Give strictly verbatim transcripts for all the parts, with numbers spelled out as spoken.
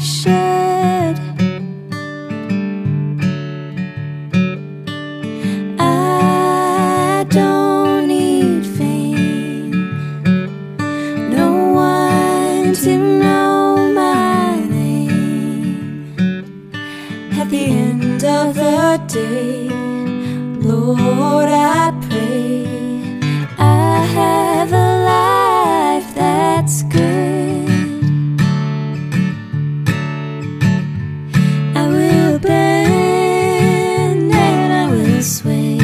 should. I don't need fame, no one to know my name. At the end of the day, Lord, I pray I have a life that's good. I will bend and I will sway,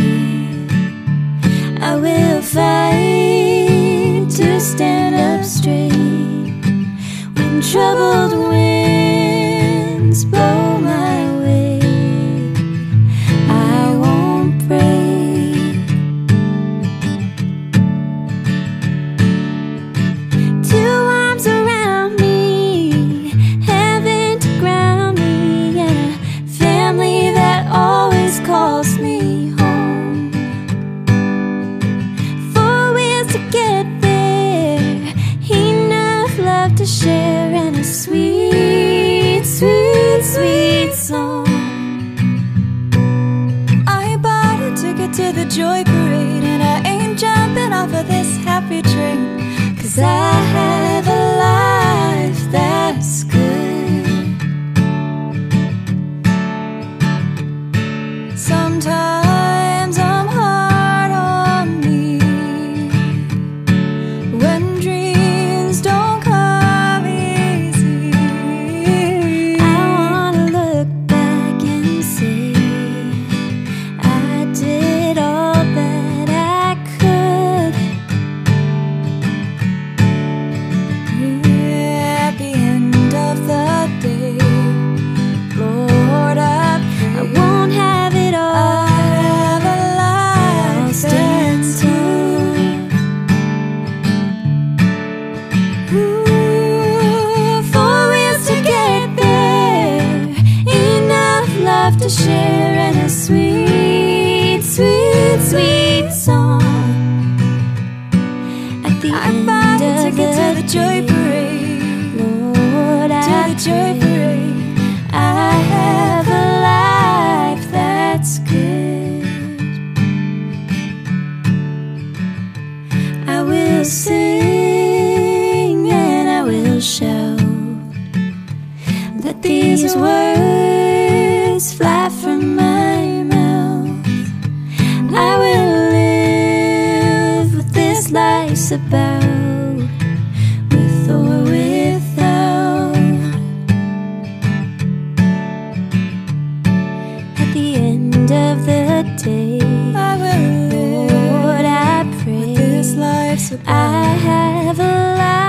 I will fight to stand up straight when troubled winds blow my way. I won't break. Two arms around me, heaven to ground me, and a family that always calls me home. Four wheels to get there, enough love to share, and a sweet, sweet, sweet song. I bought a ticket to the Joy Parade, and I ain't jumping off of this happy train, 'cause I have a life that's good. Sometimes I'm hard on me when dreams don't come easy. I wanna look back and say I did all that I could. Yeah, at the end of the day, Lord, I pray I won't have it all. I have a life that's good. Ooh, four wheels to get there, enough love to share, and a sweet, sweet, sweet song. At the I end bought a ticket to the Joy Parade, Lord, to I the Joy Parade. I have a life that's good. I will sing and I will shout, let these words fly from my mouth. I will live what this life's about, with or without. At the end of the day, I will live, Lord, I pray what this life's about. I have a life